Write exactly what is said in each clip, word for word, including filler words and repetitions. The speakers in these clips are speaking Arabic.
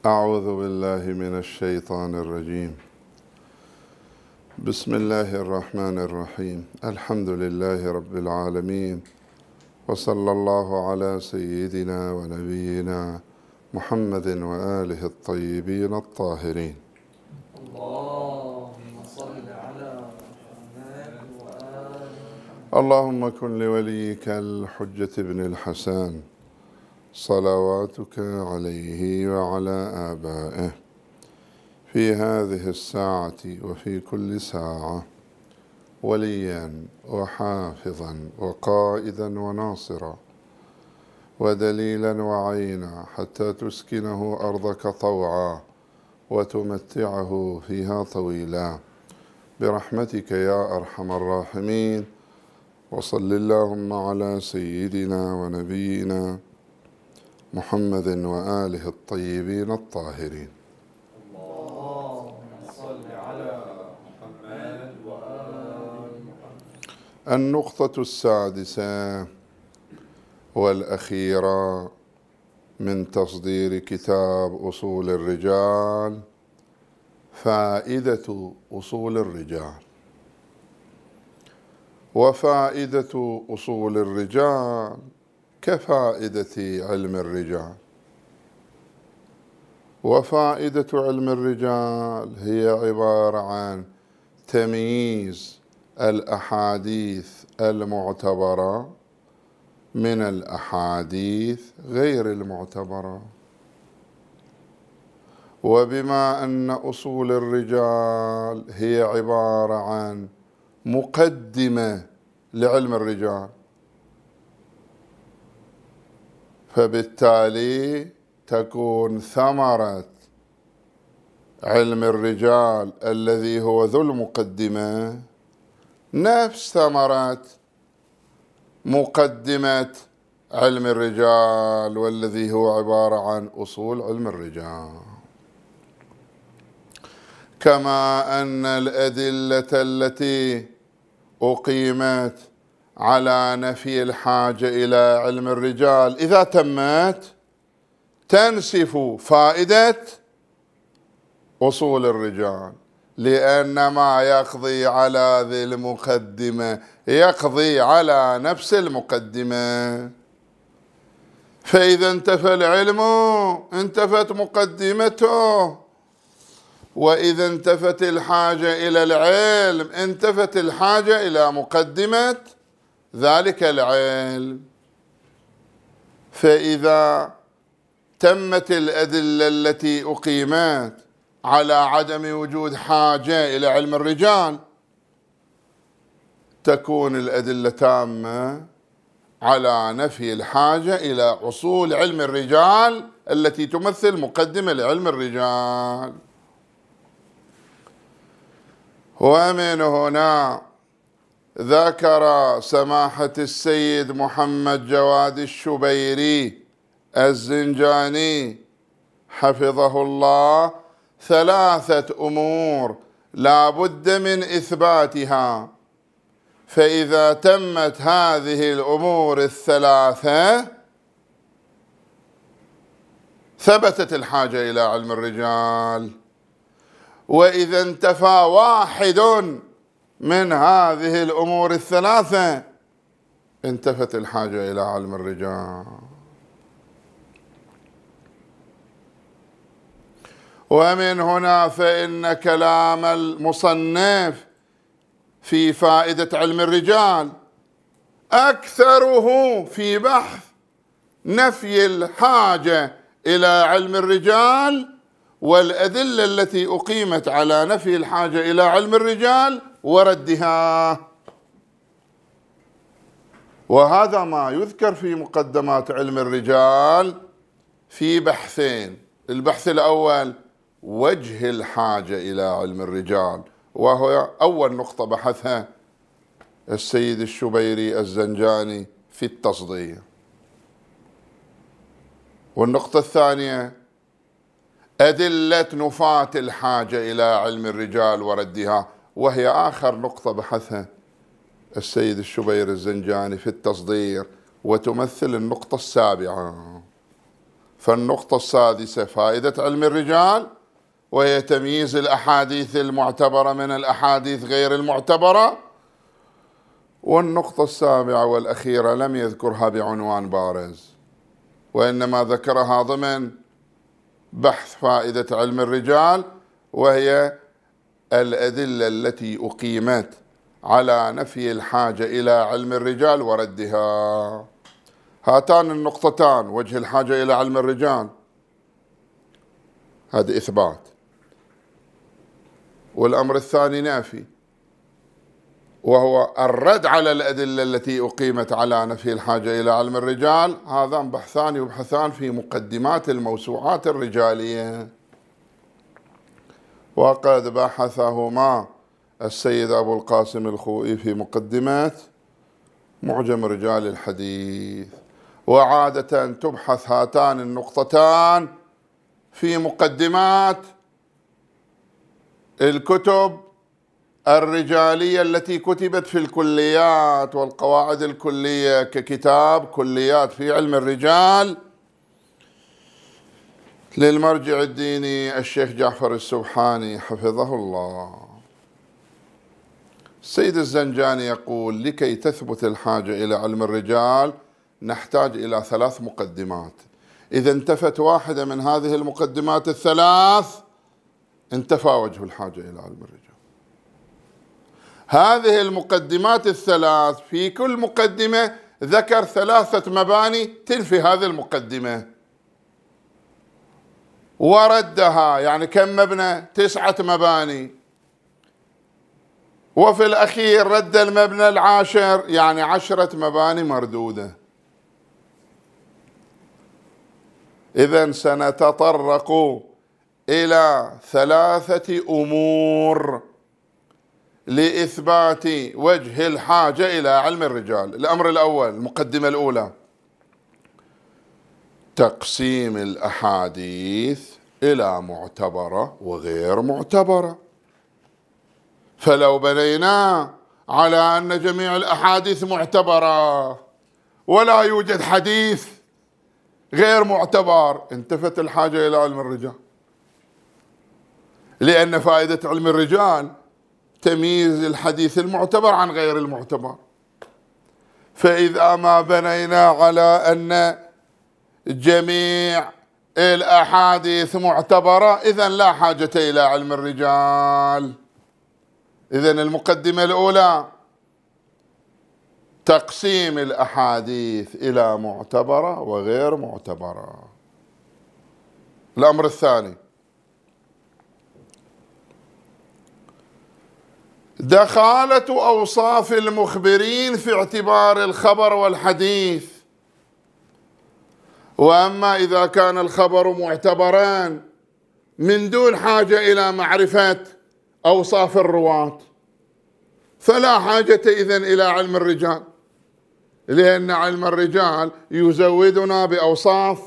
أعوذ بالله من الشيطان الرجيم. بسم الله الرحمن الرحيم. الحمد لله رب العالمين، وصلى الله على سيدنا ونبينا محمد وآله الطيبين الطاهرين. اللهم صل على محمد وآل محمد. اللهم كن لوليك الحجة بن الحسن صلواتك عليه وعلى آبائه في هذه الساعة وفي كل ساعة وليا وحافظا وقائدا وناصرا ودليلا وعينا، حتى تسكنه أرضك طوعا وتمتعه فيها طويلا برحمتك يا أرحم الراحمين. وصل اللهم على سيدنا ونبينا محمد وآله الطيبين الطاهرين. اللهم صل على محمد وآل محمد. النقطة السادسة والأخيرة من تصدير كتاب أصول الرجال، فائدة أصول الرجال. وفائدة أصول الرجال كفائدة علم الرجال. وفائدة علم الرجال هي عبارة عن تمييز الأحاديث المعتبرة من الأحاديث غير المعتبرة. وبما أن أصول الرجال هي عبارة عن مقدمة لعلم الرجال، فبالتالي تكون ثمرة علم الرجال الذي هو ذو المقدمة نفس ثمرة مقدمة علم الرجال والذي هو عبارة عن أصول علم الرجال. كما أن الأدلة التي أقيمت على نفي الحاجة إلى علم الرجال إذا تمت تنسف فائدة أصول الرجال، لأن ما يقضي على ذي المقدمة يقضي على نفس المقدمة، فإذا انتفى العلم انتفت مقدمته، وإذا انتفت الحاجة إلى العلم انتفت الحاجة إلى مقدمة ذلك العلم. فإذا تمت الأدلة التي أقيمت على عدم وجود حاجة إلى علم الرجال تكون الأدلة تامة على نفي الحاجة إلى أصول علم الرجال التي تمثل مقدمة لعلم الرجال. ومن هنا ذكر سماحة السيد محمد جواد الشبيري الزنجاني حفظه الله ثلاثة أمور لا بد من إثباتها، فإذا تمت هذه الأمور الثلاثة ثبتت الحاجة إلى علم الرجال، وإذا انتفى واحد من هذه الأمور الثلاثة انتفت الحاجة إلى علم الرجال. ومن هنا فإن كلام المصنف في فائدة علم الرجال أكثره في بحث نفي الحاجة إلى علم الرجال والأدلة التي أقيمت على نفي الحاجة إلى علم الرجال وردها. وهذا ما يذكر في مقدمات علم الرجال في بحثين. البحث الأول وجه الحاجة إلى علم الرجال، وهو أول نقطة بحثها السيد الشبيري الزنجاني في التصدير. والنقطة الثانية أدلة نفاة الحاجة إلى علم الرجال وردها، وهي آخر نقطة بحثها السيد الشبيري الزنجاني في التصدير، وتمثل النقطة السابعة. فالنقطة السادسة فائدة علم الرجال، وهي تمييز الأحاديث المعتبرة من الأحاديث غير المعتبرة. والنقطة السابعة والأخيرة لم يذكرها بعنوان بارز، وإنما ذكرها ضمن بحث فائدة علم الرجال، وهي الأدلة التي أقيمت على نفي الحاجة إلى علم الرجال وردها. هاتان النقطتان، وجه الحاجة إلى علم الرجال هذا إثبات، والأمر الثاني نافي، وهو الرد على الأدلة التي أقيمت على نفي الحاجة إلى علم الرجال. هذان بحثان يبحثان في مقدمات الموسوعات الرجالية، وقد بحثهما السيد أبو القاسم الخوئي في مقدمات معجم رجال الحديث. وعادة تبحث هاتان النقطتان في مقدمات الكتب الرجالية التي كتبت في الكليات والقواعد الكلية، ككتاب كليات في علم الرجال للمرجع الديني الشيخ جعفر السبحاني حفظه الله. السيد الزنجاني يقول: لكي تثبت الحاجة إلى علم الرجال نحتاج إلى ثلاث مقدمات، إذا انتفت واحدة من هذه المقدمات الثلاث انتفى وجه الحاجة إلى علم الرجال. هذه المقدمات الثلاث في كل مقدمة ذكر ثلاثة مباني تنفي هذه المقدمة وردها، يعني كم مبنى؟ تسعة مباني. وفي الأخير رد المبنى العاشر، يعني عشرة مباني مردودة. إذن سنتطرق إلى ثلاثة أمور لإثبات وجه الحاجة إلى علم الرجال. الأمر الأول، المقدمة الأولى، تقسيم الأحاديث إلى معتبرة وغير معتبرة. فلو بنينا على أن جميع الأحاديث معتبرة ولا يوجد حديث غير معتبر، انتفت الحاجة إلى علم الرجال، لأن فائدة علم الرجال تمييز الحديث المعتبر عن غير المعتبر. فإذا ما بنينا على أن جميع الأحاديث معتبرة إذن لا حاجة إلى علم الرجال. إذن المقدمة الأولى تقسيم الأحاديث إلى معتبرة وغير معتبرة. الأمر الثاني، دخالة أوصاف المخبرين في اعتبار الخبر والحديث. وأما إذا كان الخبر معتبران من دون حاجة إلى معرفة أوصاف الرواة فلا حاجة إذن إلى علم الرجال، لأن علم الرجال يزودنا بأوصاف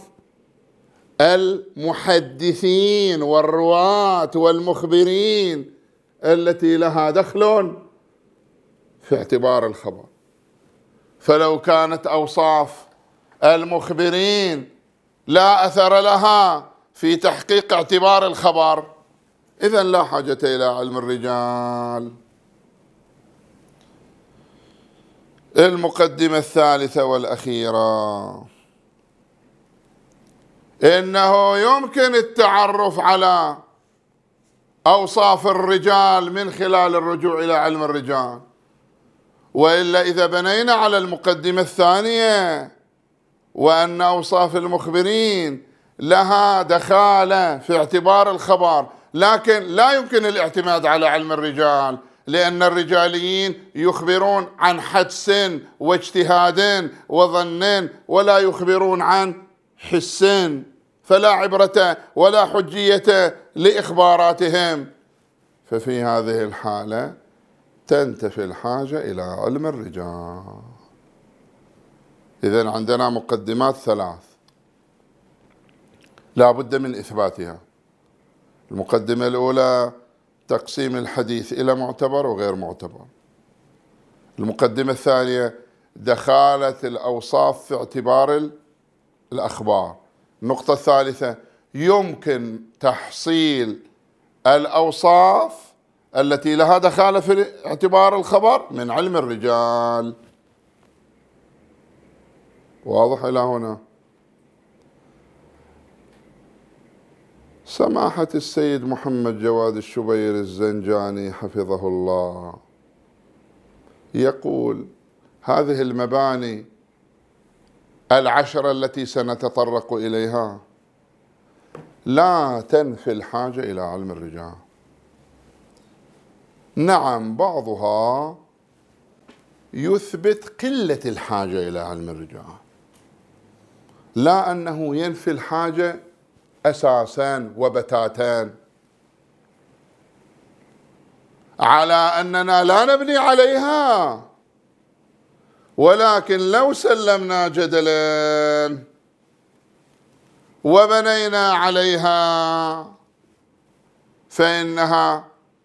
المحدثين والرواة والمخبرين التي لها دخل في اعتبار الخبر. فلو كانت أوصاف المخبرين لا أثر لها في تحقيق اعتبار الخبر إذن لا حاجة إلى علم الرجال. المقدمة الثالثة والأخيرة، إنه يمكن التعرف على أوصاف الرجال من خلال الرجوع إلى علم الرجال، وإلا إذا بنينا على المقدمة الثانية وأن أوصاف المخبرين لها دخالة في اعتبار الخبر، لكن لا يمكن الاعتماد على علم الرجال، لأن الرجاليين يخبرون عن حدس واجتهاد وظن ولا يخبرون عن حس، فلا عبرة ولا حجية لإخباراتهم. ففي هذه الحالة تنتفي الحاجة إلى علم الرجال. إذن عندنا مقدمات ثلاث لا بد من إثباتها. المقدمة الأولى تقسيم الحديث إلى معتبر وغير معتبر. المقدمة الثانية دخالة الأوصاف في اعتبار الأخبار. النقطة الثالثة: يمكن تحصيل الأوصاف التي لها دخالة في اعتبار الخبر من علم الرجال. واضح إلى هنا؟ سماحة السيد محمد جواد الشبير الزنجاني حفظه الله يقول: هذه المباني العشرة التي سنتطرق إليها لا تنفي الحاجة إلى علم الرجال. نعم، بعضها يثبت قلة الحاجة إلى علم الرجال، لا أنه ينفي الحاجة أساساً وبتاتا، على أننا لا نبني عليها. ولكن لو سلمنا جدلاً وبنينا عليها فإنها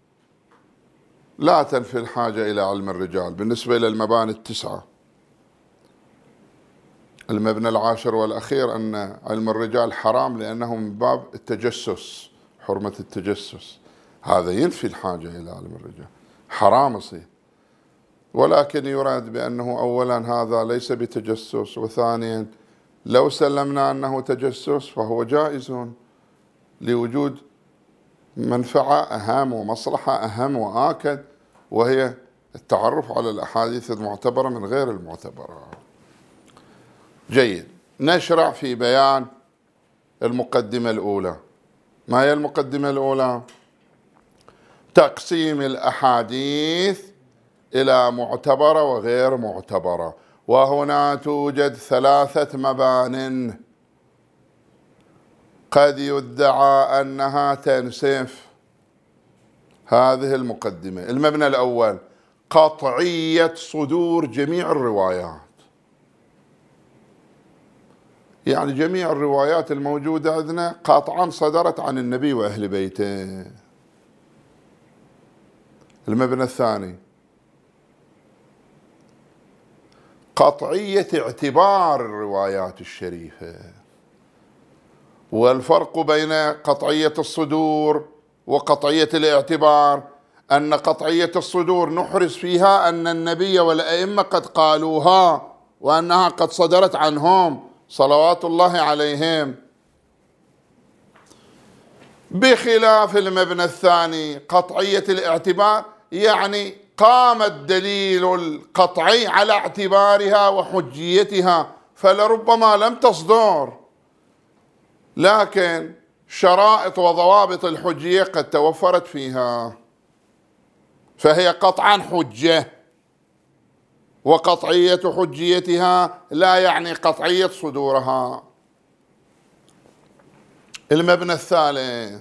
لا تنفي الحاجة إلى علم الرجال. بالنسبة إلى المباني التسعة، المبنى العاشر والأخير أن علم الرجال حرام لأنه من باب التجسس، حرمة التجسس، هذا ينفي الحاجة إلى علم الرجال، حرام يصير. ولكن يراد بأنه أولا هذا ليس بتجسس، وثانيا لو سلمنا أنه تجسس فهو جائز لوجود منفعة أهم ومصلحة أهم وآكد، وهي التعرف على الأحاديث المعتبرة من غير المعتبرة. جيد، نشرع في بيان المقدمة الأولى. ما هي المقدمة الأولى؟ تقسيم الأحاديث إلى معتبرة وغير معتبرة. وهنا توجد ثلاثة مبان قد يدعى أنها تنسف هذه المقدمة. المبنى الأول: قطعية صدور جميع الروايات، يعني جميع الروايات الموجودة عندنا قاطعا صدرت عن النبي وأهل بيته. المبنى الثاني: قطعية اعتبار الروايات الشريفة. والفرق بين قطعية الصدور وقطعية الاعتبار أن قطعية الصدور نحرز فيها أن النبي والأئمة قد قالوها وأنها قد صدرت عنهم صلوات الله عليهم، بخلاف المبنى الثاني قطعية الاعتبار، يعني قام الدليل القطعي على اعتبارها وحجيتها، فلربما لم تصدر لكن شرائط وضوابط الحجية قد توفرت فيها، فهي قطعا حجة. وقطعية حجيتها لا يعني قطعية صدورها. المبنى الثالث: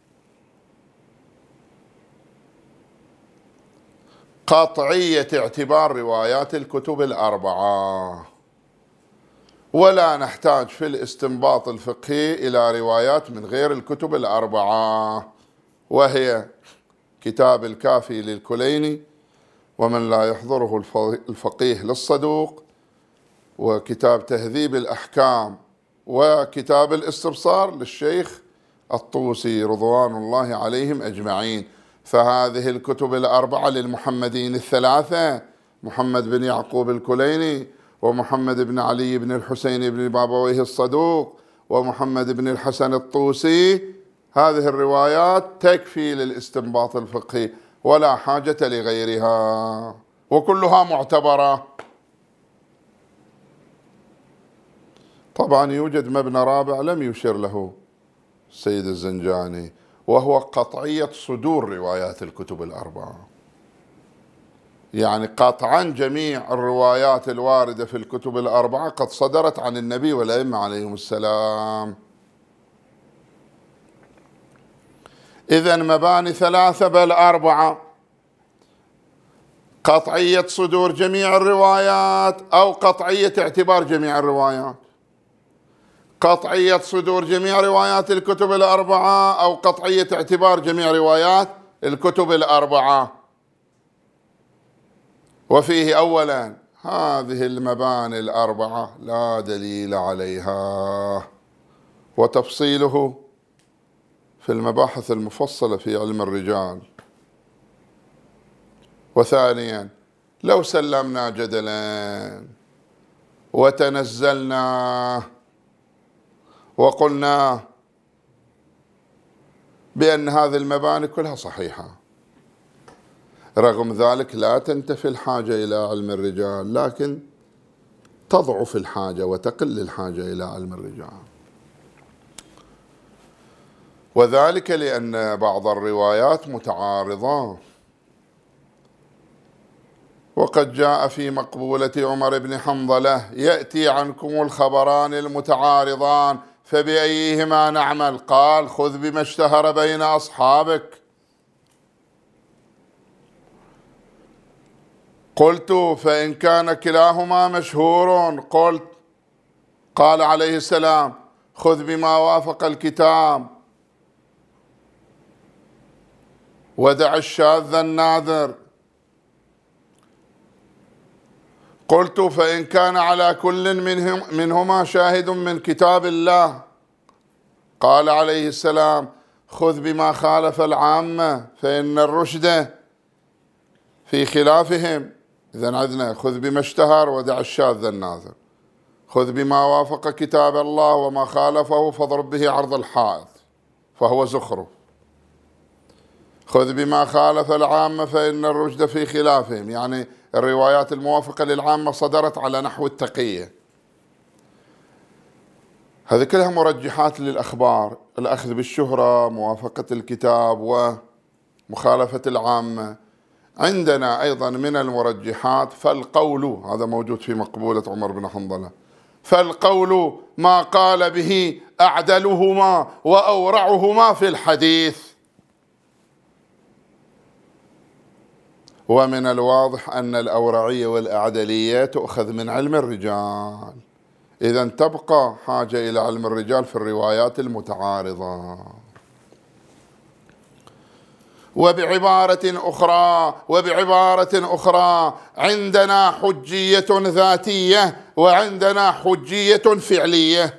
قطعية اعتبار روايات الكتب الأربعة. ولا نحتاج في الاستنباط الفقهي إلى روايات من غير الكتب الأربعة، وهي كتاب الكافي للكليني ومن لا يحضره الفقيه للصدوق، وكتاب تهذيب الأحكام، وكتاب الاستبصار للشيخ الطوسي رضوان الله عليهم أجمعين. فهذه الكتب الأربعة للمحمدين الثلاثة: محمد بن يعقوب الكليني، ومحمد بن علي بن الحسين بن بابويه الصدوق، ومحمد بن الحسن الطوسي. هذه الروايات تكفي للاستنباط الفقهي ولا حاجة لغيرها، وكلها معتبرة. طبعا يوجد مبنى رابع لم يشر له السيد الزنجاني، وهو قطعية صدور روايات الكتب الأربعة، يعني قطعا جميع الروايات الواردة في الكتب الأربعة قد صدرت عن النبي والأئمة عليهم السلام. إذن مباني ثلاثة بل أربعة: قطعية صدور جميع الروايات أو قطعية اعتبار جميع الروايات، قطعية صدور جميع روايات الكتب الأربعة أو قطعية اعتبار جميع روايات الكتب الأربعة. وفيه أولا: هذه المباني الأربعة لا دليل عليها، وتفصيله في المباحث المفصلة في علم الرجال. وثانيا، لو سلمنا جدلا وتنزلنا وقلنا بأن هذه المباني كلها صحيحة، رغم ذلك لا تنتفي الحاجة إلى علم الرجال، لكن تضعف الحاجة وتقل الحاجة إلى علم الرجال. وذلك لأن بعض الروايات متعارضة، وقد جاء في مقبولة عمر بن حنظلة: يأتي عنكم الخبران المتعارضان فبأيهما نعمل؟ قال: خذ بما اشتهر بين أصحابك. قلت: فإن كان كلاهما مشهور؟ قلت قال عليه السلام: خذ بما وافق الكتاب ودع الشاذ النادر. قلت: فإن كان على كل منهم منهما شاهد من كتاب الله؟ قال عليه السلام: خذ بما خالف العامة فإن الرشد في خلافهم. إذن عندنا خذ بما اشتهر ودع الشاذ الناظر، خذ بما وافق كتاب الله وما خالفه فاضرب به عرض الحائط فهو زخرف، خذ بما خالف العامة فإن الرشد في خلافهم، يعني الروايات الموافقة للعامة صدرت على نحو التقية. هذه كلها مرجحات للأخبار: الأخذ بالشهرة، موافقة الكتاب، ومخالفة العامة. عندنا أيضا من المرجحات فالقول، هذا موجود في مقبولة عمر بن حنظلة: فالقول ما قال به أعدلهما وأورعهما في الحديث. ومن الواضح أن الأورعية والأعدلية تؤخذ من علم الرجال، إذن تبقى حاجة إلى علم الرجال في الروايات المتعارضة. وبعبارة أخرى وبعبارة أخرى عندنا حجية ذاتية وعندنا حجية فعلية.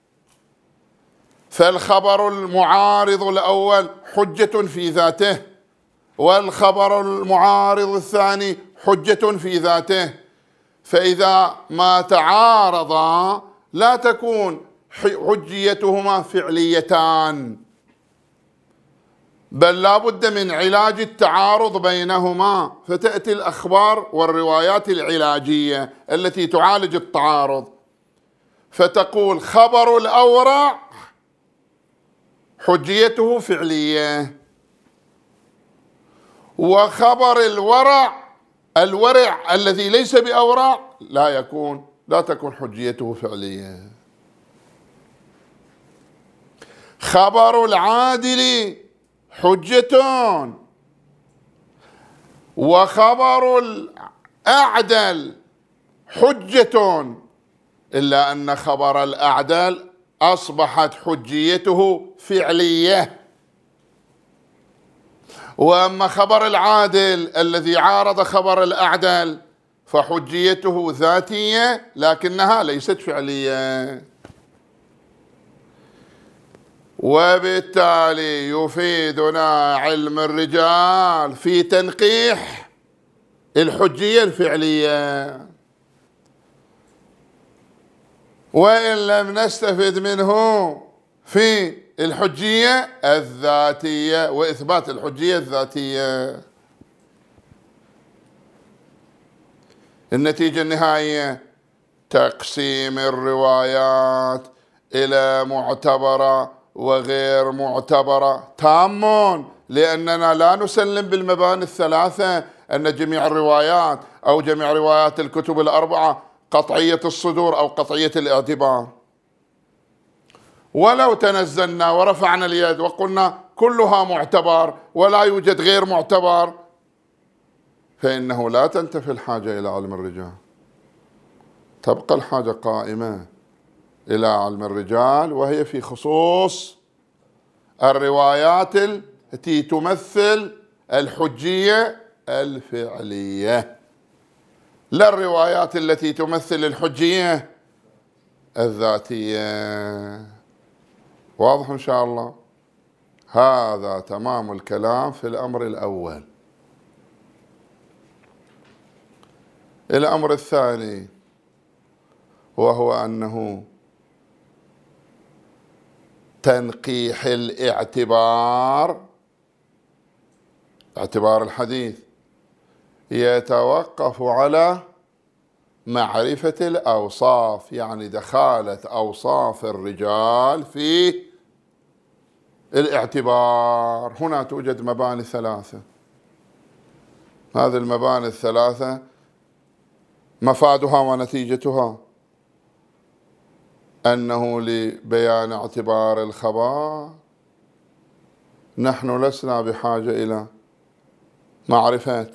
فالخبر المعارض الأول حجة في ذاته، والخبر المعارض الثاني حجة في ذاته. فإذا ما تعارضا لا تكون حجيتهما فعليتان، بل لا بد من علاج التعارض بينهما، فتأتي الأخبار والروايات العلاجية التي تعالج التعارض، فتقول: خبر الأورع حجيته فعلية، وخبر الورع الورع الذي ليس بأورع لا يكون لا تكون حجيته فعلية. خبر العادل حجة، وخبر الأعدل حجة، إلا أن خبر الأعدل أصبحت حجيته فعلية، وأما خبر العادل الذي عارض خبر الأعدل فحجيته ذاتية لكنها ليست فعلية. وبالتالي يفيدنا علم الرجال في تنقيح الحجية الفعلية، وإن لم نستفد منه في الحجية الذاتية وإثبات الحجية الذاتية. النتيجة النهائية: تقسيم الروايات إلى معتبرة وغير معتبرة تام، لأننا لا نسلم بالمباني الثلاثة أن جميع الروايات أو جميع روايات الكتب الأربعة قطعية الصدور أو قطعية الاعتبار. ولو تنزلنا ورفعنا اليد وقلنا كلها معتبر ولا يوجد غير معتبر، فإنه لا تنتفي الحاجة إلى علم الرجال، تبقى الحاجة قائمة إلى علم الرجال، وهي في خصوص الروايات التي تمثل الحجية الفعلية، لا الروايات التي تمثل الحجية الذاتية. واضح إن شاء الله؟ هذا تمام الكلام في الأمر الأول. الأمر الثاني وهو أنه تنقيح الاعتبار، اعتبار الحديث يتوقف على معرفة الأوصاف، يعني دخالة أوصاف الرجال في الاعتبار. هنا توجد مباني ثلاثة، هذه المباني الثلاثة مفادها ونتيجتها أنه لبيان اعتبار الخبر نحن لسنا بحاجة إلى معرفة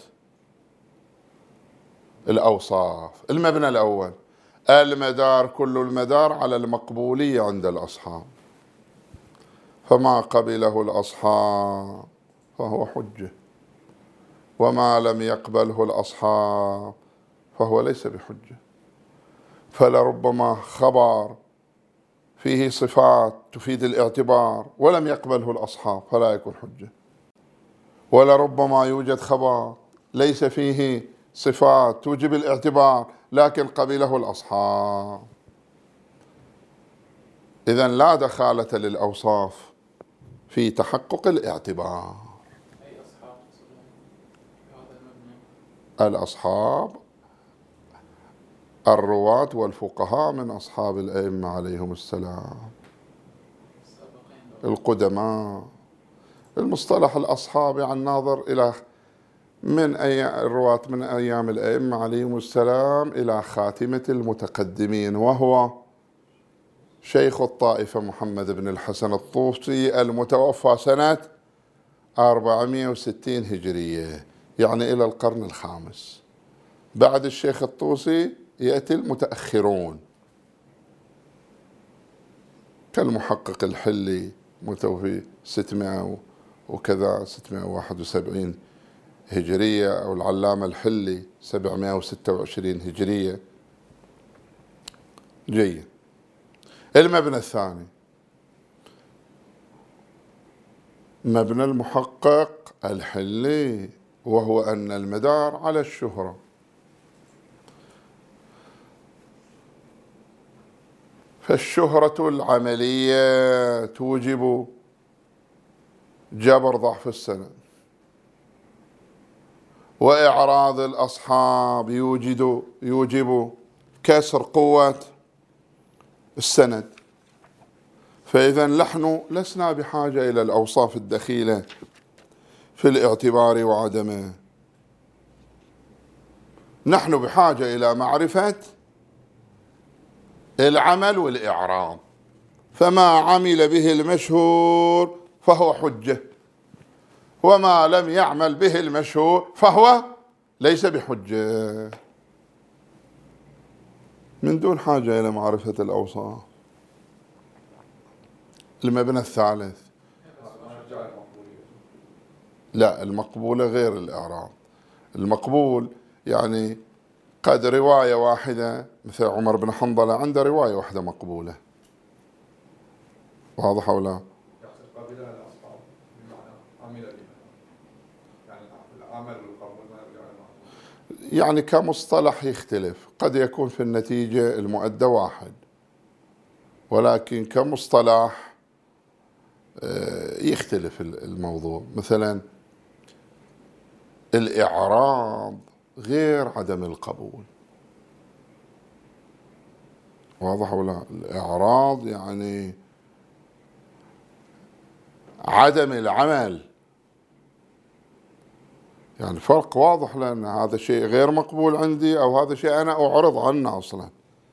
الأوصاف. المبنى الأول، المدار كل المدار على المقبولية عند الأصحاب، فما قبله الأصحاب فهو حجة، وما لم يقبله الأصحاب فهو ليس بحجة. فلربما خبر فيه صفات تفيد الاعتبار ولم يقبله الأصحاب فلا يكون حجة، ولربما يوجد خبر ليس فيه صفات توجب الاعتبار لكن قبله الأصحاب. إذن لا دخالة للأوصاف في تحقق الاعتبار. أي أصحاب هذا المبنى؟ الأصحاب الرواة والفقهاء من أصحاب الأئمة عليهم السلام، القدماء. المصطلح الأصحاب يعني الناظر إلى من أي الرواة من أيام الأئمة عليهم السلام إلى خاتمة المتقدمين، وهو شيخ الطائفة محمد بن الحسن الطوسي المتوفى سنة أربعمائة وستين هجرية، يعني إلى القرن الخامس. بعد الشيخ الطوسي يأتي المتأخرون كالمحقق الحلي متوفي ستمائة وكذا ستمائة وواحد وسبعين هجرية، أو العلامة الحلي سبعمائة وستة وعشرين هجرية. جيد. المبنى الثاني مبنى المحقق الحلي، وهو أن المدار على الشهرة، فالشهرة العملية توجب جبر ضعف السند، وإعراض الأصحاب يوجد يوجب كسر قوة السند. فإذا نحن لسنا بحاجة إلى الأوصاف الدخيلة في الاعتبار وعدمه، نحن بحاجة إلى معرفة العمل والإعراض، فما عمل به المشهور فهو حجة، وما لم يعمل به المشهور فهو ليس بحجة، من دون حاجة إلى معرفة الأوصاف. المبنى الثالث، لا، المقبولة غير الإعراض. المقبول يعني قد رواية واحدة، مثل عمر بن حنظلة عنده رواية واحدة مقبولة، واضح أو لا؟ قبلها الأصحاب بمعنى عمل بها، يعني العمل والقبول ما يرجع للمعقول. يعني كمصطلح يختلف، قد يكون في النتيجة المؤدى واحد، ولكن كمصطلح يختلف الموضوع. مثلا الإعراض غير عدم القبول، واضح ولا؟ الإعراض يعني عدم العمل، يعني فرق واضح، لأن هذا شيء غير مقبول عندي أو هذا شيء أنا أعرض عنه أصلا.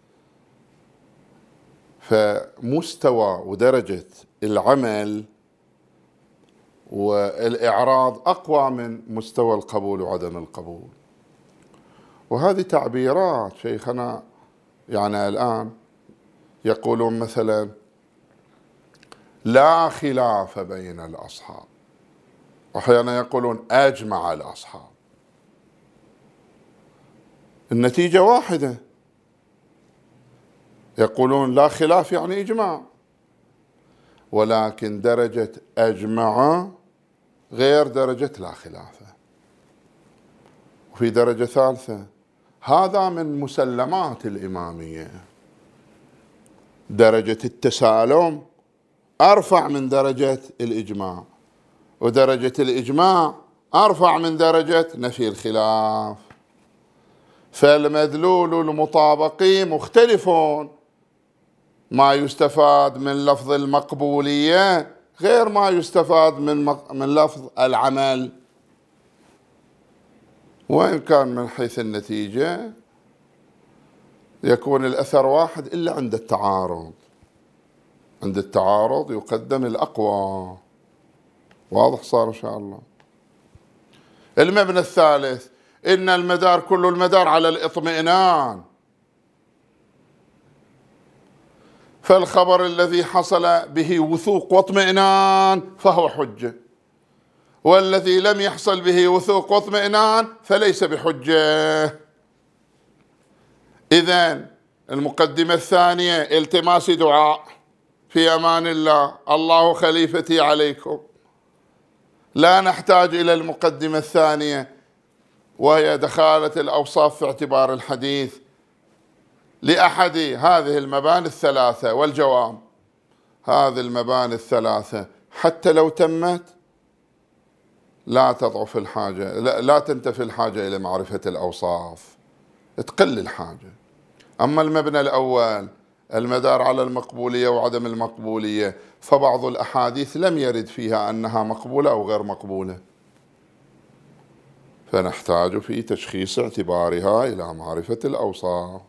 فمستوى ودرجة العمل والإعراض أقوى من مستوى القبول وعدم القبول. وهذه تعبيرات شيخنا يعني الآن يقولون مثلا لا خلاف بين الأصحاب، أحيانا يقولون أجمع الأصحاب، النتيجة واحدة. يقولون لا خلاف يعني إجماع، ولكن درجة أجمع غير درجة لا خلاف. وفي درجة ثالثة، هذا من مسلمات الإمامية، درجة التسالم أرفع من درجة الإجماع، ودرجة الإجماع أرفع من درجة نفي الخلاف، فالمدلول المطابقي مختلفون. ما يستفاد من لفظ المقبولية غير ما يستفاد من من لفظ العمل، وإن كان من حيث النتيجة يكون الأثر واحد إلا عند التعارض. عند التعارض يقدم الأقوى. واضح صار إن شاء الله. المبنى الثالث، إن المدار كل المدار على الإطمئنان، فالخبر الذي حصل به وثوق واطمئنان فهو حجة، والذي لم يحصل به وثوق واطمئنان فليس بحجة. إذن المقدمة الثانية التماس دعاء في أمان الله، الله خليفتي عليكم، لا نحتاج إلى المقدمة الثانية وهي دخالة الأوصاف في اعتبار الحديث لأحد هذه المباني الثلاثة. والجواب، هذه المباني الثلاثة حتى لو تمت لا تضعف الحاجة، لا, لا تنتفي الحاجة إلى معرفة الأوصاف، تقل الحاجة. أما المبنى الأول المدار على المقبولية وعدم المقبولية، فبعض الأحاديث لم يرد فيها أنها مقبولة أو غير مقبولة، فنحتاج في تشخيص اعتبارها إلى معرفة الأوصاف.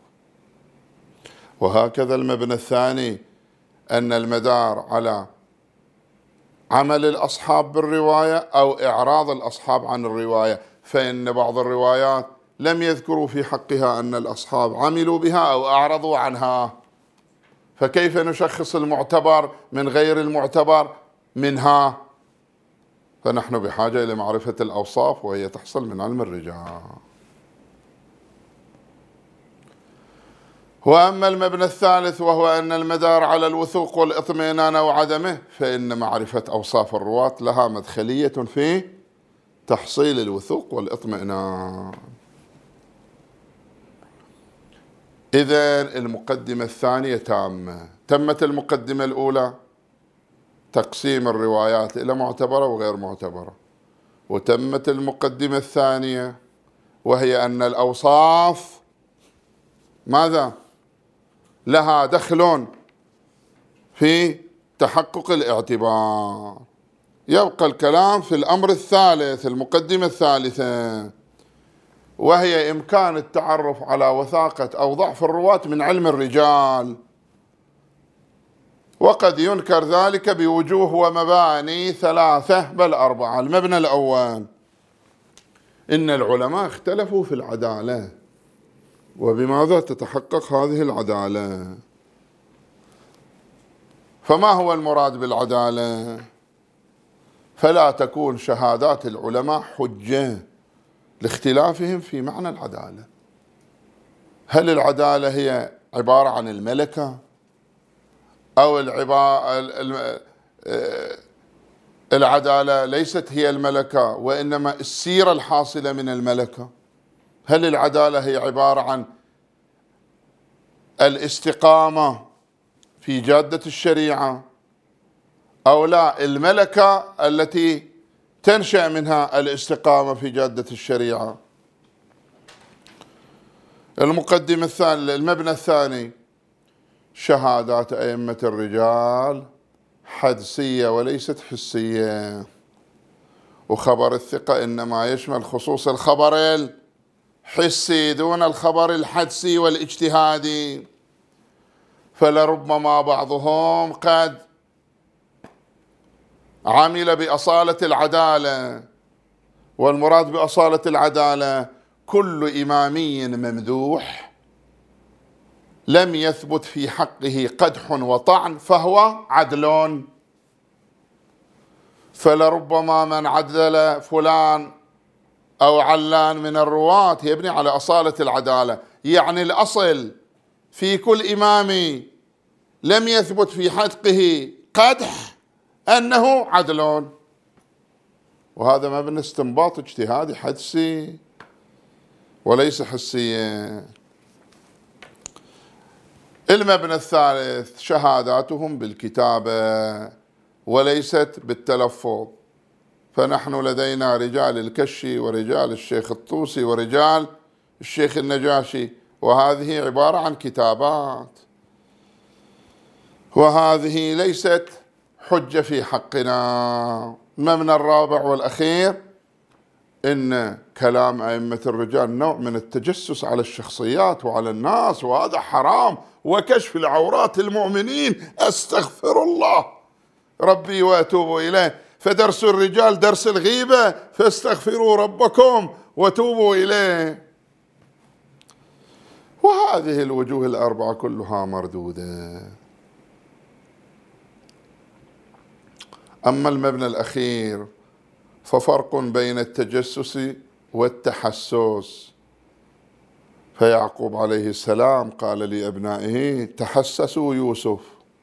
وهكذا المبنى الثاني، أن المدار على عمل الأصحاب بالرواية أو إعراض الأصحاب عن الرواية، فإن بعض الروايات لم يذكروا في حقها أن الأصحاب عملوا بها أو أعرضوا عنها، فكيف نشخص المعتبر من غير المعتبر منها؟ فنحن بحاجة إلى معرفة الأوصاف، وهي تحصل من علم الرجال. وأما المبنى الثالث وهو أن المدار على الوثوق والإطمئنان وعدمه، فإن معرفة أوصاف الرواة لها مدخلية في تحصيل الوثوق والإطمئنان. إذن المقدمة الثانية تامة. تمت المقدمة الأولى تقسيم الروايات إلى معتبرة وغير معتبرة، وتمت المقدمة الثانية وهي أن الأوصاف ماذا؟ لها دخل في تحقق الاعتبار. يبقى الكلام في الأمر الثالث، المقدمة الثالثة، وهي إمكان التعرف على وثاقة أو ضعف الرواة من علم الرجال، وقد ينكر ذلك بوجوه ومباني ثلاثة بل أربعة. المبنى الأول، إن العلماء اختلفوا في العدالة، وبماذا تتحقق هذه العدالة؟ فما هو المراد بالعدالة؟ فلا تكون شهادات العلماء حجة لاختلافهم في معنى العدالة. هل العدالة هي عبارة عن الملكة، أو العدالة ليست هي الملكة وإنما السيرة الحاصلة من الملكة؟ هل العدالة هي عبارة عن الاستقامة في جادة الشريعة، أو لا الملكة التي تنشأ منها الاستقامة في جادة الشريعة؟ المقدمة الثانية، المبنى الثاني، شهادات أئمة الرجال حدسية وليست حسية، وخبر الثقة إنما يشمل خصوص الخبر الحسي دون الخبر الحدسي والاجتهادي. فلربما بعضهم قد عمل بأصالة العدالة، والمراد بأصالة العدالة كل إمامي ممدوح لم يثبت في حقه قدح وطعن فهو عدل. فلربما من عدل فلان أو علان من الرواة يبني على أصالة العدالة، يعني الأصل في كل إمام لم يثبت في حقه قدح أنه عدل، وهذا مبنى استنباط اجتهادي حدسي وليس حسيا. المبنى الثالث شهاداتهم بالكتابة وليست بالتلفظ، فنحن لدينا رجال الكشي ورجال الشيخ الطوسي ورجال الشيخ النجاشي، وهذه عبارة عن كتابات، وهذه ليست حجة في حقنا. المبنى الرابع والأخير إن كلام أئمة الرجال نوع من التجسس على الشخصيات وعلى الناس، وهذا حرام، وكشف العورات المؤمنين، أستغفر الله ربي وأتوب إليه. فدرس الرجال درس الغيبة، فاستغفروا ربكم وتوبوا إليه. وهذه الوجوه الأربعة كلها مردودة. أما المبنى الأخير ففرق بين التجسس والتحسس. فيعقوب عليه السلام قال لأبنائه تحسسوا يوسف،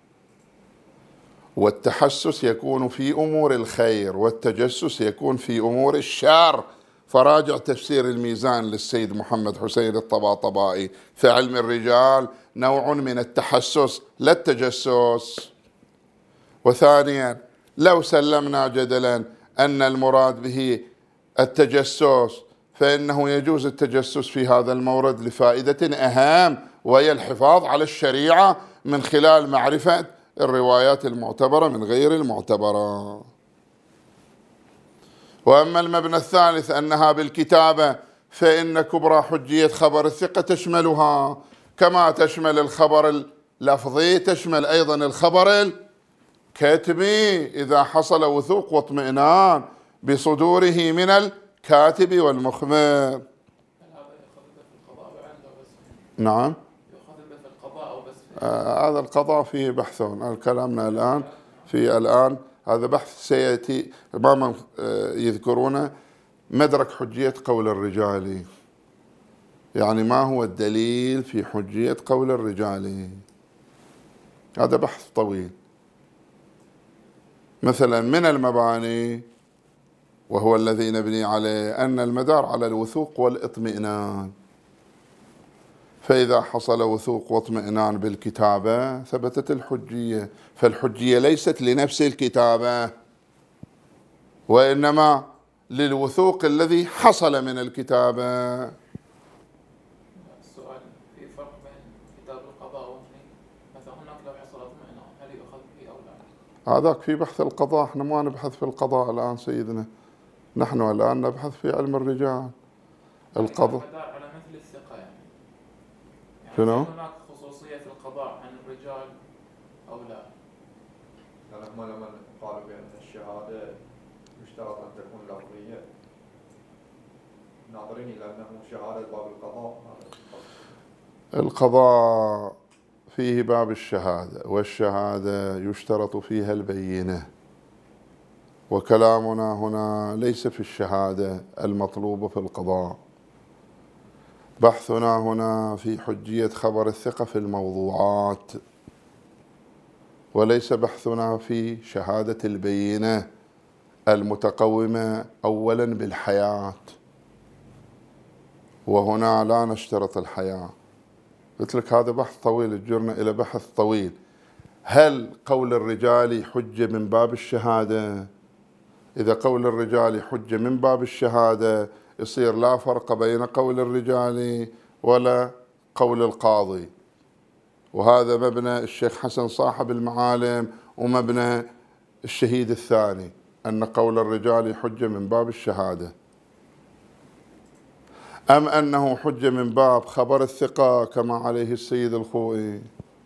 والتحسس يكون في أمور الخير والتجسس يكون في أمور الشر. فراجع تفسير الميزان للسيد محمد حسين الطباطبائي. في علم الرجال نوع من التحسس لا التجسس. وثانيا لو سلمنا جدلا أن المراد به التجسس، فإنه يجوز التجسس في هذا المورد لفائدة أهم، وهي الحفاظ على الشريعة من خلال معرفة الروايات المعتبرة من غير المعتبرة. وأما المبنى الثالث أنها بالكتابة، فإن كبرى حجية خبر الثقة تشملها، كما تشمل الخبر اللفظي تشمل أيضا الخبر الكاتبي إذا حصل وثوق واطمئنان بصدوره من الكاتب والمخبر. نعم، آه هذا القضاء فيه بحثون. كلامنا الآن في الآن هذا بحث سيأتي أمام يذكرون مدرك حجية قول الرجال، يعني ما هو الدليل في حجية قول الرجال. هذا بحث طويل. مثلا من المباني وهو الذي نبني عليه أن المدار على الوثوق والإطمئنان، فإذا حصل وثوق واطمئنان بالكتابة ثبتت الحجية. فالحجية ليست لنفس الكتابة، وإنما للوثوق الذي حصل من الكتابة. السؤال في فرق بين كتاب القضاء والنهي، مثلا هناك لو حصل اطمئنان هل يؤخذ به أو لا؟ هذاك في بحث القضاء، احنا ما نبحث في القضاء الآن سيدنا، نحن الآن نبحث في علم الرجال. القضاء على مثل الثقة يعني. شنو؟ هناك خصوصية في القضاء عن الرجال أو لا؟ يعني هم لما قالوا بأن الشهادة يشترط أن تكون لفظية، ناظرين إلى أنه شهادة باب القضاء. القضاء فيه باب الشهادة، والشهادة يشترط فيها البينة، وكلامنا هنا ليس في الشهادة المطلوبة في القضاء. بحثنا هنا في حجية خبر الثقة في الموضوعات، وليس بحثنا في شهادة البينة المتقومة أولا بالحياة، وهنا لا نشترط الحياة. قلت لك هذا بحث طويل، يجرنا إلى بحث طويل. هل قول الرجال حجة من باب الشهادة؟ إذا قول الرجال حجة من باب الشهادة يصير لا فرق بين قول الرجال ولا قول القاضي. وهذا مبنى الشيخ حسن صاحب المعالم ومبنى الشهيد الثاني، أن قول الرجال حجة من باب الشهادة. أم أنه حجة من باب خبر الثقة كما عليه السيد الخوئي،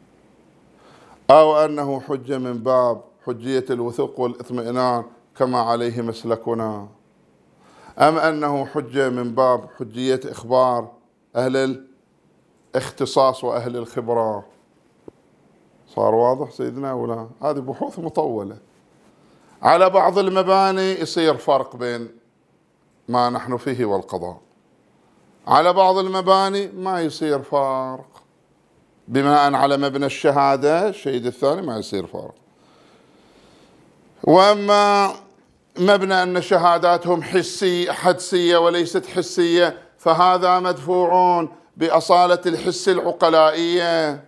أو أنه حجة من باب حجية الوثوق والإطمئنان كما عليه مسلكنا، أم أنه حجة من باب حجية إخبار أهل الاختصاص وأهل الخبرة. صار واضح سيدنا ولا؟ هذه بحوث مطولة. على بعض المباني يصير فرق بين ما نحن فيه والقضاء، على بعض المباني ما يصير فرق. بناء على مبنى الشهادة الشهيد الثاني ما يصير فرق. وأما مبنى أن شهاداتهم حسية حدسية وليست حسية، فهذا مدفوع بأصالة الحس العقلائية،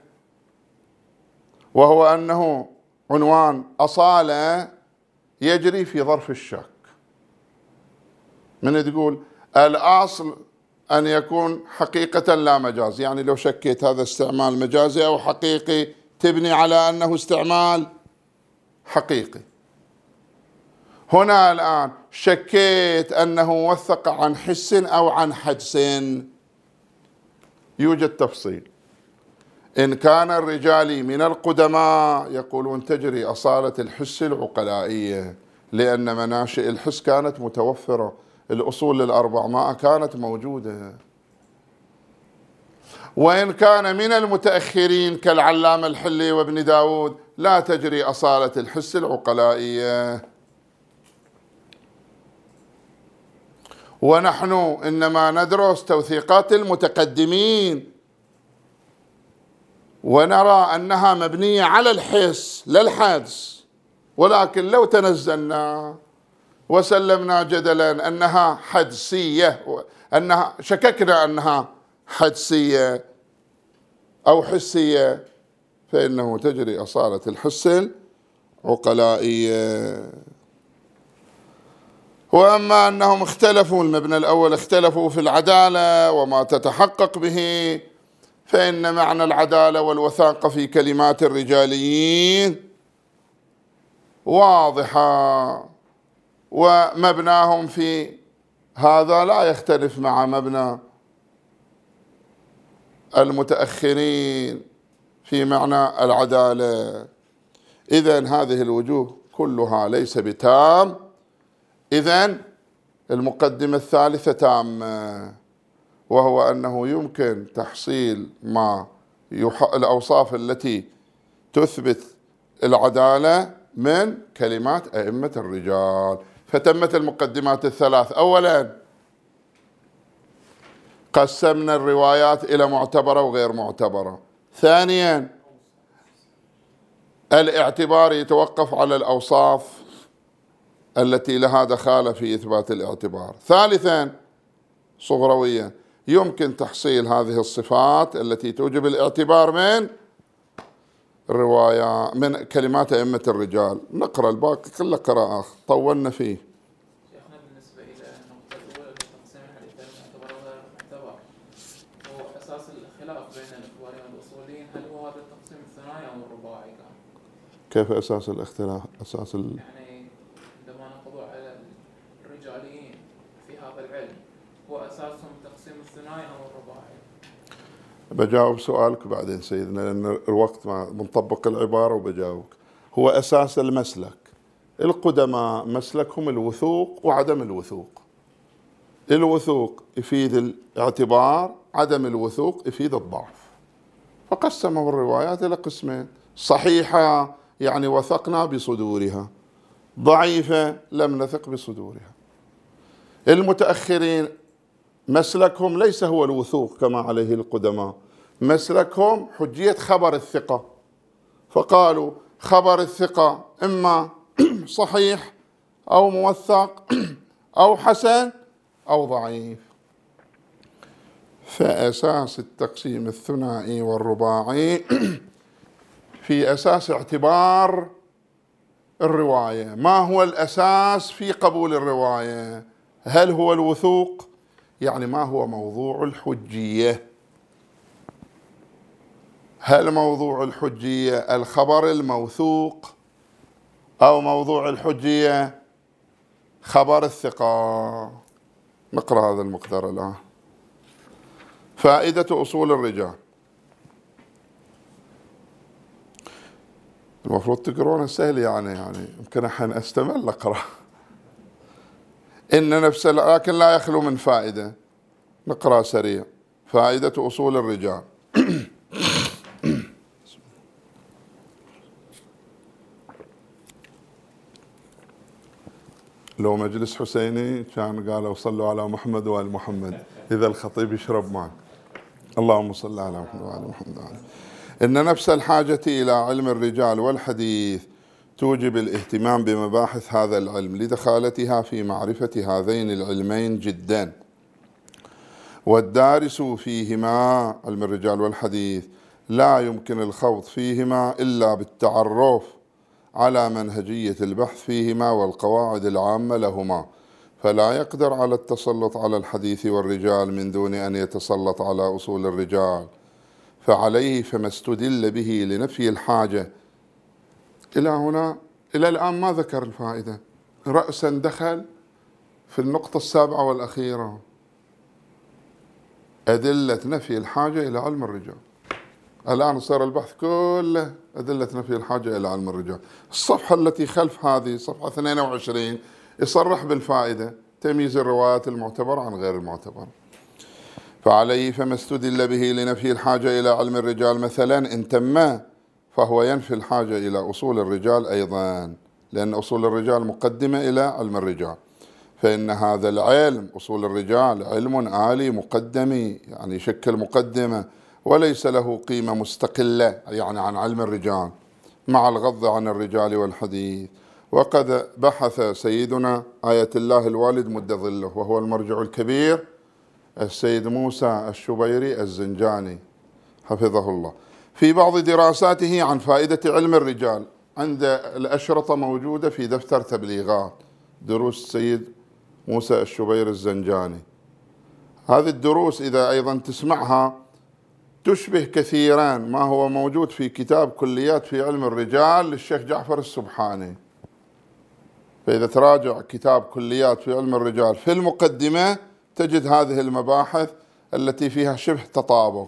وهو أنه عنوان أصالة يجري في ظرف الشك. من تقول الأصل أن يكون حقيقة لا مجاز، يعني لو شكيت هذا استعمال مجازي أو حقيقي تبني على أنه استعمال حقيقي. هنا الآن شكيت أنه وثق عن حس أو عن حدس، يوجد تفصيل. إن كان الرجال من القدماء يقولون تجري أصالة الحس العقلائية، لأن مناشئ الحس كانت متوفرة، الأصول الأربع ما كانت موجودة. وإن كان من المتأخرين كالعلامة الحلي وابن داود لا تجري أصالة الحس العقلائية. ونحن إنما ندرس توثيقات المتقدمين ونرى أنها مبنية على الحس لا الحدس، ولكن لو تنزلنا وسلمنا جدلا أنها حدسية، أنها شككنا أنها حدسية أو حسية، فإنه تجري أصالة الحس العقلائية. وأما أنهم اختلفوا، المبنى الأول اختلفوا في العدالة وما تتحقق به، فإن معنى العدالة والوثاقة في كلمات الرجاليين واضحة، ومبناهم في هذا لا يختلف مع مبنى المتأخرين في معنى العدالة. إذن هذه الوجوه كلها ليس بتام. إذن المقدمة الثالثة تامة، وهو أنه يمكن تحصيل ما يح... الأوصاف التي تثبت العدالة من كلمات أئمة الرجال. فتمت المقدمات الثلاث. أولا قسمنا الروايات إلى معتبرة وغير معتبرة. ثانيا الاعتبار يتوقف على الأوصاف التي لها دخالة في إثبات الاعتبار. ثالثا صغرويا يمكن تحصيل هذه الصفات التي توجب الاعتبار من الرواية من كلمات أئمة الرجال. نقرأ الباقي كله قراءة طولنا فيه. شيخنا بالنسبة إلى النقطة الأولى لتقسيم الحديث المعتبر وغير المعتبر، هو أساس الخلاف بين الإخباريين والأصوليين هل هو هذا التقسيم الثنائي أو الرباعي كان؟ كيف أساس الاختلاف؟ أساس ال... يعني عندما نقضوا على الرجاليين في هذا العلم هو أساسهم التقسيم الثنائي أو الرباعي؟ بجاوب سؤالك بعدين سيدنا، لأن الوقت ما بنطبق العبارة وبجاوبك. هو أساس المسلك. القدماء مسلكهم الوثوق وعدم الوثوق. الوثوق يفيد الاعتبار، عدم الوثوق يفيد الضعف، فقسموا الروايات إلى قسمين: صحيحة يعني وثقنا بصدورها، ضعيفة لم نثق بصدورها. المتأخرين مسلكهم ليس هو الوثوق كما عليه القدماء، مسلكهم حجية خبر الثقة، فقالوا خبر الثقة إما صحيح أو موثق أو حسن أو ضعيف. فأساس التقسيم الثنائي والرباعي في أساس اعتبار الرواية. ما هو الأساس في قبول الرواية؟ هل هو الوثوق؟ يعني ما هو موضوع الحجية؟ هل موضوع الحجية الخبر الموثوق أو موضوع الحجية خبر الثقة؟ نقرأ هذا المقدار الآن. فائدة أصول الرجال، المفروض تقرون سهل يعني يعني يمكن الحين أستمل أقرأ. إن نفس لكن لا يخلو من فائدة. نقرأ سريع. فائدة أصول الرجال. لو مجلس حسيني كان قالوا صلوا على محمد وآل محمد، إذا الخطيب يشرب معك. اللهم صل على محمد وآل محمد. إن نفس الحاجة إلى علم الرجال والحديث توجب الاهتمام بمباحث هذا العلم لدخالتها في معرفة هذين العلمين جدا، والدارس فيهما علم الرجال والحديث لا يمكن الخوض فيهما إلا بالتعرف على منهجية البحث فيهما والقواعد العامة لهما، فلا يقدر على التسلط على الحديث والرجال من دون أن يتسلط على أصول الرجال، فعليه فما استدل به لنفي الحاجة. إلى هنا إلى الآن ما ذكر الفائدة، رأسا دخل في النقطة السابعة والأخيرة، أدلة نفي الحاجة إلى علم الرجال. الآن صار البحث كله أدلة نفي الحاجة إلى علم الرجال. الصفحة التي خلف هذه صفحة اثنين وعشرين يصرح بالفائدة، تمييز الروايات المعتبرة عن غير المعتبرة. فعليه فما استدل به لنفي الحاجة إلى علم الرجال مثلا إن تم فهو ينفي الحاجة إلى أصول الرجال أيضا، لأن أصول الرجال مقدمة إلى علم الرجال، فإن هذا العلم أصول الرجال علم آلي مقدمي، يعني يشكل مقدمة وليس له قيمة مستقلة يعني عن علم الرجال، مع الغض عن الرجال والحديث. وقد بحث سيدنا آية الله الوالد مد ظله وهو المرجع الكبير السيد موسى الشبيري الزنجاني حفظه الله في بعض دراساته عن فائدة علم الرجال، عند الأشرطة موجودة في دفتر تبليغات دروس السيد موسى الشبيري الزنجاني. هذه الدروس إذا أيضا تسمعها تشبه كثيرا ما هو موجود في كتاب كليات في علم الرجال للشيخ جعفر السبحاني. فإذا تراجع كتاب كليات في علم الرجال في المقدمة تجد هذه المباحث التي فيها شبه تطابق،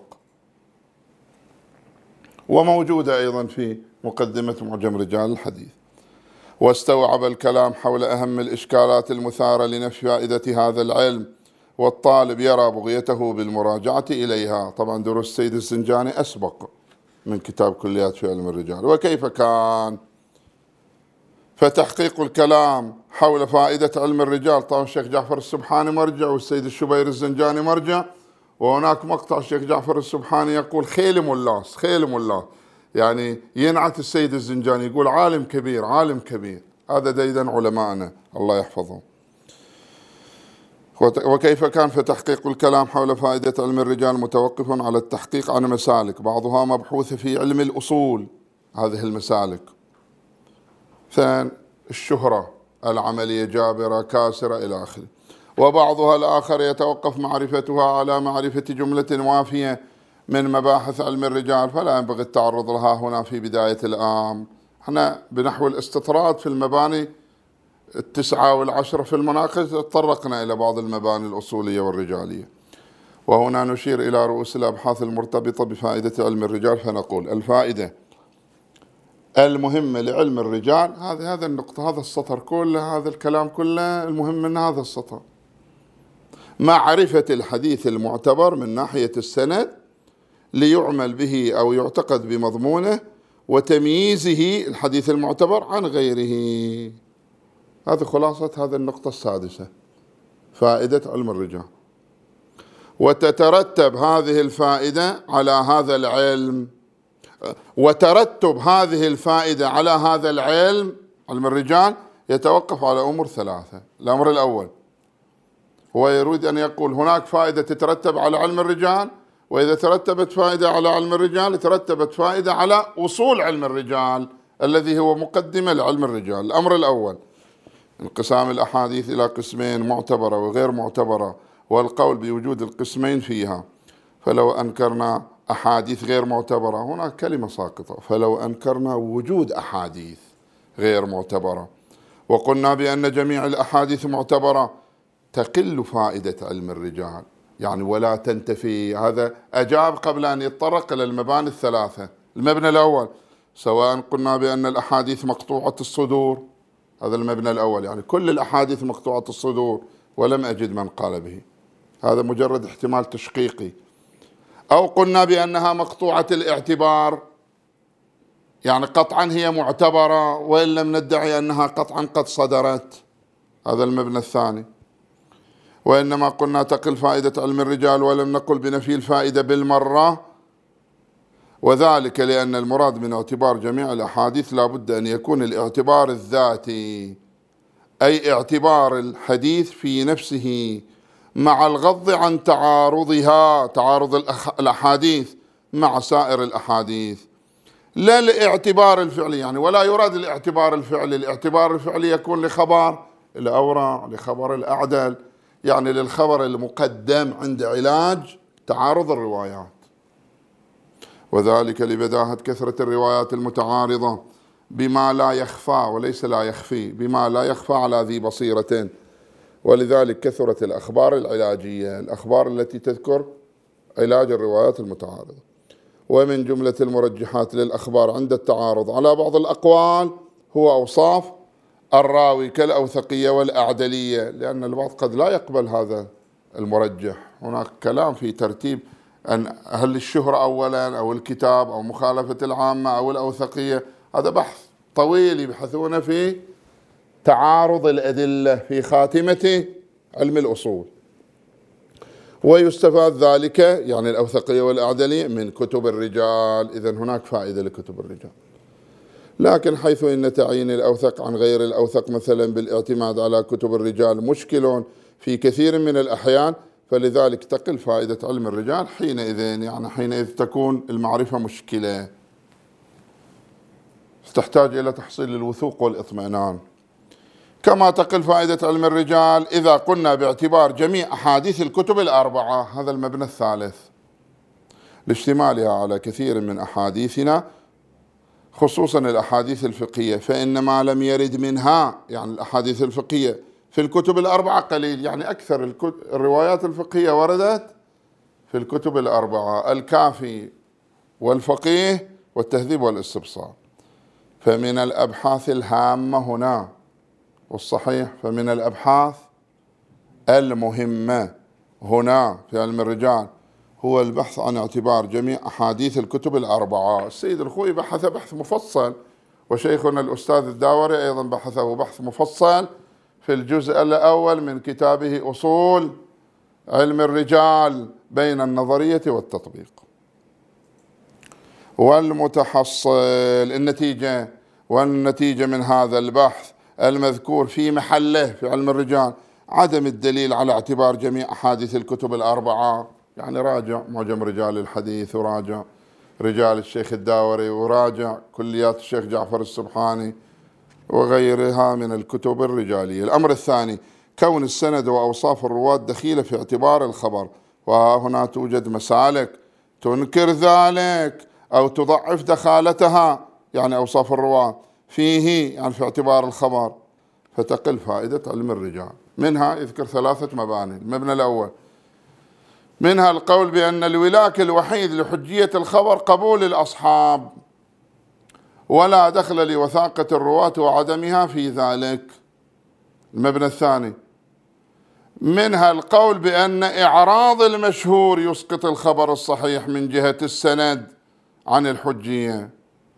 وموجودة أيضا في مقدمة معجم رجال الحديث. واستوعب الكلام حول أهم الإشكالات المثارة لنفي فائدة هذا العلم، والطالب يرى بغيته بالمراجعة إليها. طبعا دروس السيد الزنجاني أسبق من كتاب كليات في علم الرجال. وكيف كان؟ فتحقيق الكلام حول فائدة علم الرجال، طبعا الشيخ جعفر السبحاني مرجع والسيد الشبيري الزنجاني مرجع، وهناك مقطع الشيخ جعفر السبحاني يقول خيل ملاس خيل ملاس، يعني ينعت السيد الزنجاني يقول عالم كبير عالم كبير. هذا ديدن علماءنا الله يحفظهم. وكيف كان؟ فتحقيق الكلام حول فائدة علم الرجال متوقف على التحقيق عن مسالك بعضها مبحوثة في علم الأصول، هذه المسالك. ثان الشهرة العملية جابرة كاسرة إلى آخره. وبعضها الآخر يتوقف معرفتها على معرفة جملة وافية من مباحث علم الرجال، فلا ينبغي التعرض لها هنا في بداية الأمر. احنا بنحو الاستطراد في المباني التسعة والعشرة في المناقش تطرقنا إلى بعض المباني الأصولية والرجالية، وهنا نشير إلى رؤوس الأبحاث المرتبطة بفائدة علم الرجال. فنقول الفائدة المهمة لعلم الرجال هذه هذا النقطة، هذا السطر كله، هذا الكلام كله المهم من هذا السطر: معرفة الحديث المعتبر من ناحية السند ليعمل به أو يعتقد بمضمونه، وتمييزه الحديث المعتبر عن غيره. هذه خلاصة هذه النقطة السادسة، فائدة علم الرجال. وتترتب هذه الفائدة على هذا العلم، وترتب هذه الفائدة على هذا العلم علم الرجال يتوقف على أمور ثلاثة. الأمر الأول هو يريد أن يقول هناك فائدة تترتب على علم الرجال، وإذا ترتبت فائدة على علم الرجال ترتبت فائدة على أصول علم الرجال الذي هو مقدمة لعلم الرجال. الأمر الأول انقسام الأحاديث إلى قسمين: معتبرة وغير معتبرة، والقول بوجود القسمين فيها. فلو أنكرنا أحاديث غير معتبرة، هنا كلمة ساقطة، فلو أنكرنا وجود أحاديث غير معتبرة وقلنا بأن جميع الأحاديث معتبرة تقل فائدة علم الرجال، يعني ولا تنتفي. هذا أجاب قبل أن يتطرق إلى المباني الثلاثة. المبنى الأول: سواء قلنا بأن الأحاديث مقطوعة الصدور، هذا المبنى الأول، يعني كل الأحاديث مقطوعة الصدور ولم أجد من قال به، هذا مجرد احتمال تشقيقي. أو قلنا بأنها مقطوعة الاعتبار، يعني قطعا هي معتبرة وإن لم ندعي أنها قطعا قد صدرت، هذا المبنى الثاني. وإنما قلنا تقل فائدة علم الرجال ولم نقل بنفي الفائدة بالمرة، وذلك لأن المراد من اعتبار جميع الأحاديث لا بد أن يكون الاعتبار الذاتي، أي اعتبار الحديث في نفسه مع الغض عن تعارضها، تعارض الأحاديث مع سائر الأحاديث، لا الاعتبار الفعلي يعني، ولا يراد الاعتبار الفعلي. الاعتبار الفعلي يكون لخبر الأورع، لخبر الأعدل، يعني للخبر المقدم عند علاج تعارض الروايات، وذلك لبداهة كثرة الروايات المتعارضة بما لا يخفى، وليس لا يخفي، بما لا يخفى على ذي بصيرة. ولذلك كثرت الأخبار العلاجية، الأخبار التي تذكر علاج الروايات المتعارضة. ومن جملة المرجحات للأخبار عند التعارض على بعض الأقوال هو أوصاف الراوي كالأوثقية والأعدلية، لأن البعض قد لا يقبل هذا المرجح. هناك كلام في ترتيب أن هل الشهرة أولا أو الكتاب أو مخالفة العامة أو الأوثقية، هذا بحث طويل يبحثون فيه تعارض الأدلة في خاتمة علم الأصول. ويستفاد ذلك يعني الأوثقية والأعدلية من كتب الرجال، إذن هناك فائدة لكتب الرجال. لكن حيث إن تعيين الأوثق عن غير الأوثق مثلا بالاعتماد على كتب الرجال مشكل في كثير من الأحيان، فلذلك تقل فائدة علم الرجال حينئذ، يعني حينئذ تكون المعرفة مشكلة، تحتاج إلى تحصيل الوثوق والإطمئنان. كما تقل فائدة علم الرجال إذا قلنا باعتبار جميع أحاديث الكتب الأربعة، هذا المبنى الثالث، لاشتمالها على كثير من أحاديثنا خصوصا الأحاديث الفقهية، فإن ما لم يرد منها يعني الأحاديث الفقهية في الكتب الأربعة قليل، يعني أكثر الروايات الفقهية وردت في الكتب الأربعة: الكافي والفقيه والتهذيب والاستبصار. فمن الأبحاث الهامة هنا والصحيح، فمن الأبحاث المهمة هنا في علم الرجال هو البحث عن اعتبار جميع أحاديث الكتب الأربعة. السيد الخوئي بحث بحث مفصل، وشيخنا الأستاذ الداوري أيضا بحثه بحث مفصل في الجزء الأول من كتابه أصول علم الرجال بين النظرية والتطبيق. والمتحصل النتيجة والنتيجة من هذا البحث المذكور في محله في علم الرجال عدم الدليل على اعتبار جميع أحاديث الكتب الأربعة، يعني راجع معجم رجال الحديث، وراجع رجال الشيخ الداوري، وراجع كليات الشيخ جعفر السبحاني وغيرها من الكتب الرجالية. الأمر الثاني كون السند وأوصاف الرواة دخيلة في اعتبار الخبر، وهنا توجد مسالك تنكر ذلك أو تضعف دخالتها، يعني أوصاف الرواة فيه يعني في اعتبار الخبر، فتقل فائدة علم الرجال. منها يذكر ثلاثة مباني. المبنى الأول منها القول بأن الولاك الوحيد لحجية الخبر قبول الأصحاب، ولا دخل لوثاقة الرواة وعدمها في ذلك. المبنى الثاني منها القول بأن إعراض المشهور يسقط الخبر الصحيح من جهة السند عن الحجية،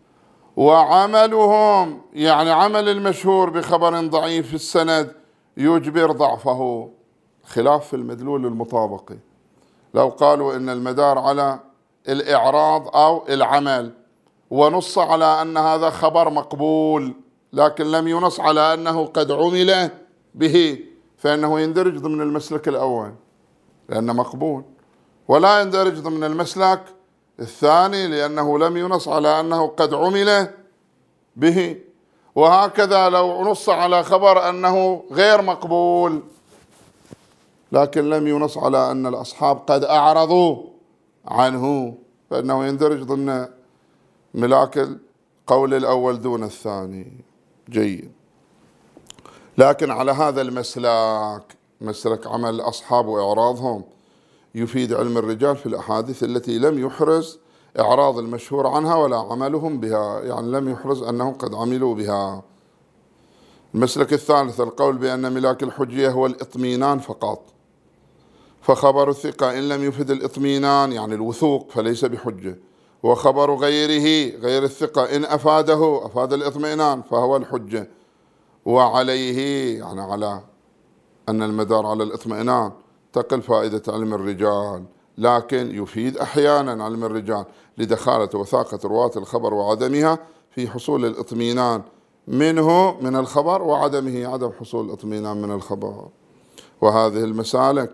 وعملهم يعني عمل المشهور بخبر ضعيف في السند يجبر ضعفه، خلاف في المدلول المطابقي. لو قالوا إن المدار على الإعراض أو العمل ونص على أن هذا خبر مقبول لكن لم ينص على أنه قد عمل به، فإنه يندرج ضمن المسلك الأول لأنه مقبول، ولا يندرج ضمن المسلك الثاني لأنه لم ينص على أنه قد عمل به. وهكذا لو نص على خبر أنه غير مقبول لكن لم ينص على أن الأصحاب قد أعرضوا عنه، فإنه يندرج ضمن ملاك القول الأول دون الثاني. جيد. لكن على هذا المسلك، مسلك عمل الأصحاب وإعراضهم، يفيد علم الرجال في الأحاديث التي لم يحرز إعراض المشهور عنها ولا عملهم بها، يعني لم يحرز أنهم قد عملوا بها. المسلك الثالث القول بأن ملاك الحجية هو الإطمينان فقط، فخبر الثقة إن لم يفد الإطمينان يعني الوثوق فليس بحجة، وخبر غيره غير الثقة إن أفاده أفاد الإطمئنان فهو الحجة. وعليه يعني على أن المدار على الإطمئنان تقل فائدة علم الرجال، لكن يفيد أحيانا علم الرجال لدخالة وثاقة رواة الخبر وعدمها في حصول الاطمئنان منه من الخبر، وعدمه عدم حصول الاطمئنان من الخبر. وهذه المسالك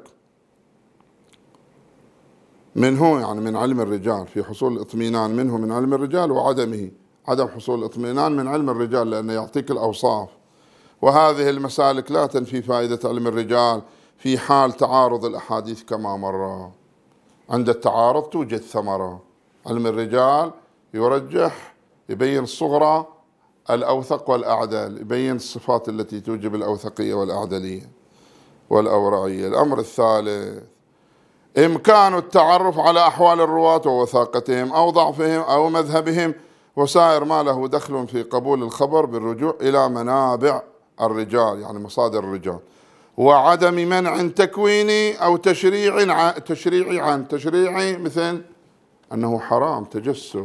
منه يعني من علم الرجال في حصول الاطمئنان منه من علم الرجال، وعدمه عدم حصول الاطمئنان من علم الرجال، لأنه يعطيك الأوصاف. وهذه المسالك لا تنفي فائدة علم الرجال في حال تعارض الأحاديث كما مر. عند التعارض توجد ثمرة. علم الرجال يرجح، يبين الصغرى الأوثق والأعدل، يبين الصفات التي توجب الأوثقية والأعدلية والأورعية. الأمر الثالث إمكان التعرف على أحوال الرواة ووثاقتهم أو ضعفهم أو مذهبهم وسائر ما له دخل في قبول الخبر بالرجوع إلى منابع الرجال، يعني مصادر الرجال، وعدم منع تكويني أو تشريع تشريعي عن تشريعي، مثل أنه حرام تجسس.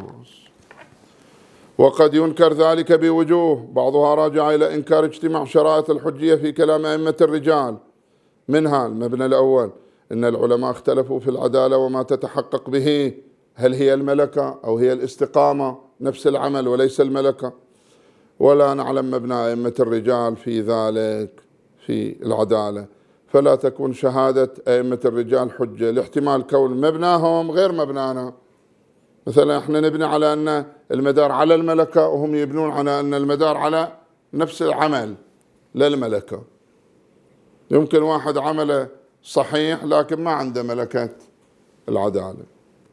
وقد ينكر ذلك بوجوه، بعضها راجع إلى إنكار اجتماع شرائط الحجية في كلام أئمة الرجال. منها المبنى الأول إن العلماء اختلفوا في العدالة وما تتحقق به، هل هي الملكة أو هي الاستقامة، نفس العمل وليس الملكة. ولا نعلم مبنى أئمة الرجال في ذلك في العدالة، فلا تكون شهادة أئمة الرجال حجة لاحتمال كون مبناهم غير مبنانا. مثلا احنا نبني على أن المدار على الملكة، وهم يبنون على أن المدار على نفس العمل لا الملكة. يمكن واحد عمله صحيح لكن ما عنده ملكة العدالة.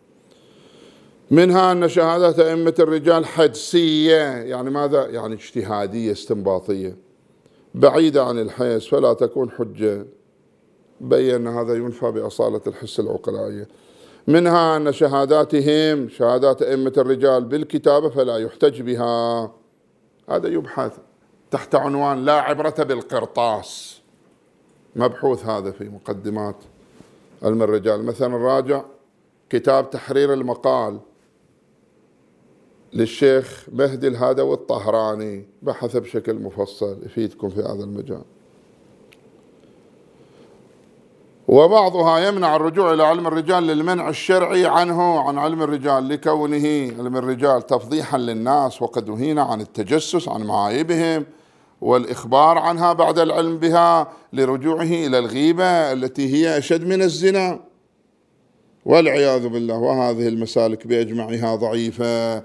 منها أن شهادات أئمة الرجال حدسية، يعني ماذا؟ يعني اجتهادية استنباطية بعيدة عن الحس، فلا تكون حجة. بين هذا ينفى بأصالة الحس العقلائية. منها أن شهاداتهم شهادات أئمة الرجال بالكتابة فلا يحتج بها. هذا يبحث تحت عنوان لا عبرة بالقرطاس، مبحوث هذا في مقدمات علم الرجال. مثلا راجع كتاب تحرير المقال للشيخ مهدي الهادوي الطهراني، بحث بشكل مفصل يفيدكم في هذا المجال. وبعضها يمنع الرجوع إلى علم الرجال للمنع الشرعي عنه عن علم الرجال، لكونه علم الرجال تفضيحا للناس، وقد نهينا عن التجسس عن معايبهم والإخبار عنها بعد العلم بها، لرجوعه إلى الغيبة التي هي أشد من الزنا والعياذ بالله. وهذه المسالك بأجمعها ضعيفة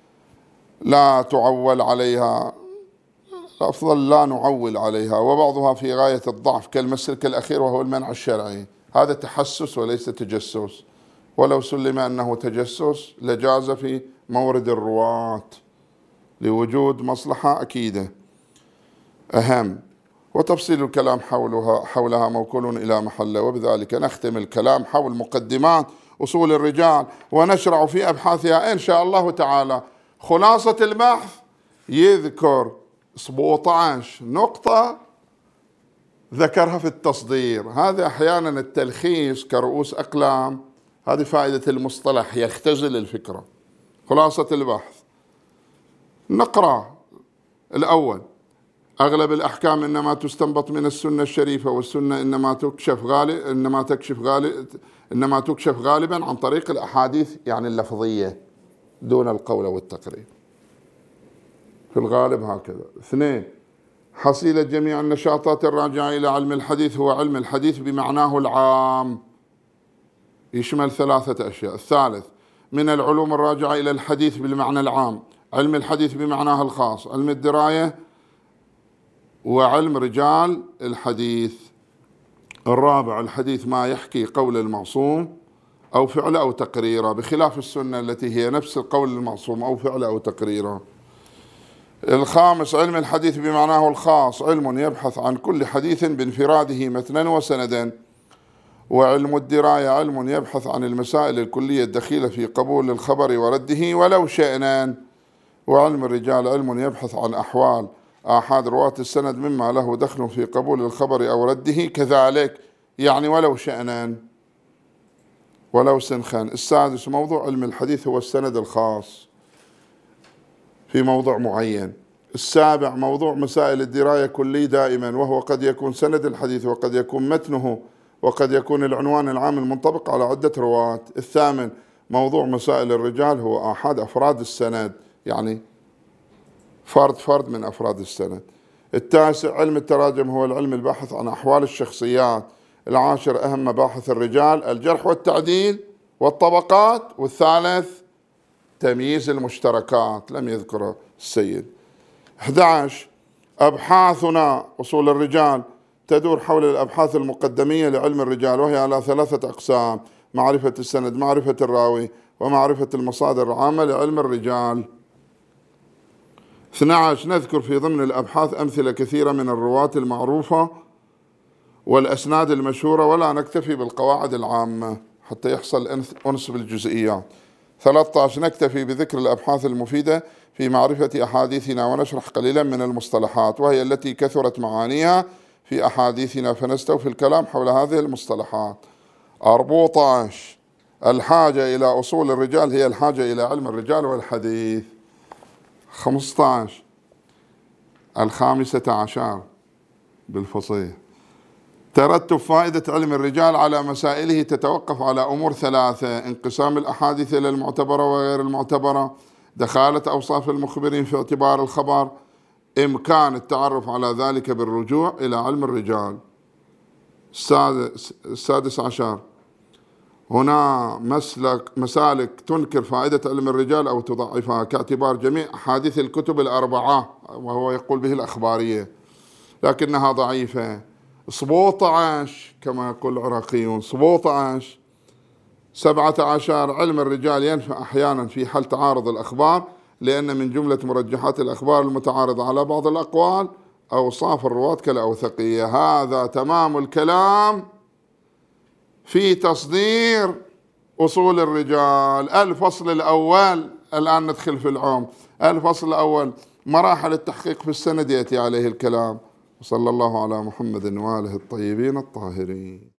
لا تعول عليها، الأفضل لا نعول عليها. وبعضها في غاية الضعف كالمسلك الأخير وهو المنع الشرعي، هذا تحسس وليس تجسس، ولو سلم أنه تجسس لجاز في مورد الرواة لوجود مصلحة أكيدة أهم. وتفصيل الكلام حولها حولها موكول إلى محله. وبذلك نختم الكلام حول مقدمات أصول الرجال ونشرع في أبحاثها إن شاء الله تعالى. خلاصة البحث يذكر سبعة عشر نقطة ذكرها في التصدير. هذا أحيانا التلخيص كرؤوس أقلام، هذه فائدة المصطلح، يختزل الفكرة. خلاصة البحث نقرأ الأول: أغلب الأحكام إنما تستنبط من السنة الشريفة، والسنة إنما تكشف غالب إنما تكشف غالب إنما تكشف غالبا عن طريق الأحاديث، يعني اللفظية دون القول والتقرير، في الغالب هكذا. اثنين: حصيلة جميع النشاطات الراجعة إلى علم الحديث هو علم الحديث بمعناه العام، يشمل ثلاثة أشياء. الثالث: من العلوم الراجعة إلى الحديث بالمعنى العام علم الحديث بمعناه الخاص، علم الدراية وعلم رجال الحديث. الرابع: الحديث ما يحكي قول المعصوم أو فعله أو تقريره، بخلاف السنة التي هي نفس القول المعصوم أو فعله أو تقريره. الخامس: علم الحديث بمعناه الخاص علم يبحث عن كل حديث بانفراده متنا وسندا. وعلم الدراية علم يبحث عن المسائل الكلية الدخيلة في قبول الخبر ورده ولو شأنا. وعلم الرجال علم يبحث عن أحوال آحاد رواة السند مما له دخل في قبول الخبر أو رده كذلك، يعني ولو شأنا ولو سنخا. السادس: موضوع علم الحديث هو السند الخاص في موضوع معين. السابع: موضوع مسائل الدراية كلي دائما، وهو قد يكون سند الحديث وقد يكون متنه وقد يكون العنوان العام المنطبق على عدة رواة. الثامن موضوع مسائل الرجال هو آحاد أفراد السند، يعني فرد فرد من أفراد السند. التاسع علم التراجم هو العلم الباحث عن أحوال الشخصيات. العاشر أهم مباحث الرجال الجرح والتعديل والطبقات. والثالث تمييز المشتركات، لم يذكره السيد. أحد عشر أبحاثنا أصول الرجال تدور حول الأبحاث المقدمية لعلم الرجال، وهي على ثلاثة أقسام: معرفة السند، معرفة الراوي، ومعرفة المصادر العامة لعلم الرجال. اثني عشر نذكر في ضمن الأبحاث أمثلة كثيرة من الرواة المعروفة والأسناد المشهورة، ولا نكتفي بالقواعد العامة حتى يحصل أنس بالجزئيات. ثلاثة عشر نكتفي بذكر الأبحاث المفيدة في معرفة أحاديثنا، ونشرح قليلا من المصطلحات وهي التي كثرت معانيها في أحاديثنا، فنستوفي الكلام حول هذه المصطلحات. أربعة عشر الحاجة إلى أصول الرجال هي الحاجة إلى علم الرجال والحديث. خمسة عشر الخامسة عشر بالفصيح ترتب فائدة علم الرجال على مسائله تتوقف على أمور ثلاثة: انقسام الأحاديث إلى المعتبرة وغير المعتبرة، دخالة أوصاف المخبرين في اعتبار الخبر، إمكان التعرف على ذلك بالرجوع إلى علم الرجال. السادس, السادس عشر هنا مسلك مسالك تنكر فائدة علم الرجال أو تضعفها، كاعتبار جميع أحاديث الكتب الأربعة، وهو يقول به الأخبارية، لكنها ضعيفة. سبعة عشر كما يقول العراقيون سبعة عشر سبعة عشر علم الرجال ينفع أحيانا في حل تعارض الأخبار، لأن من جملة مرجحات الأخبار المتعارضة على بعض الأقوال أوصاف الرواة كالأوثقية. هذا تمام الكلام في تصدير أصول الرجال. الفصل الأول، الآن ندخل في العمق. الفصل الأول مراحل التحقيق في السند يأتي عليه الكلام. وصلى الله على محمد وآله الطيبين الطاهرين.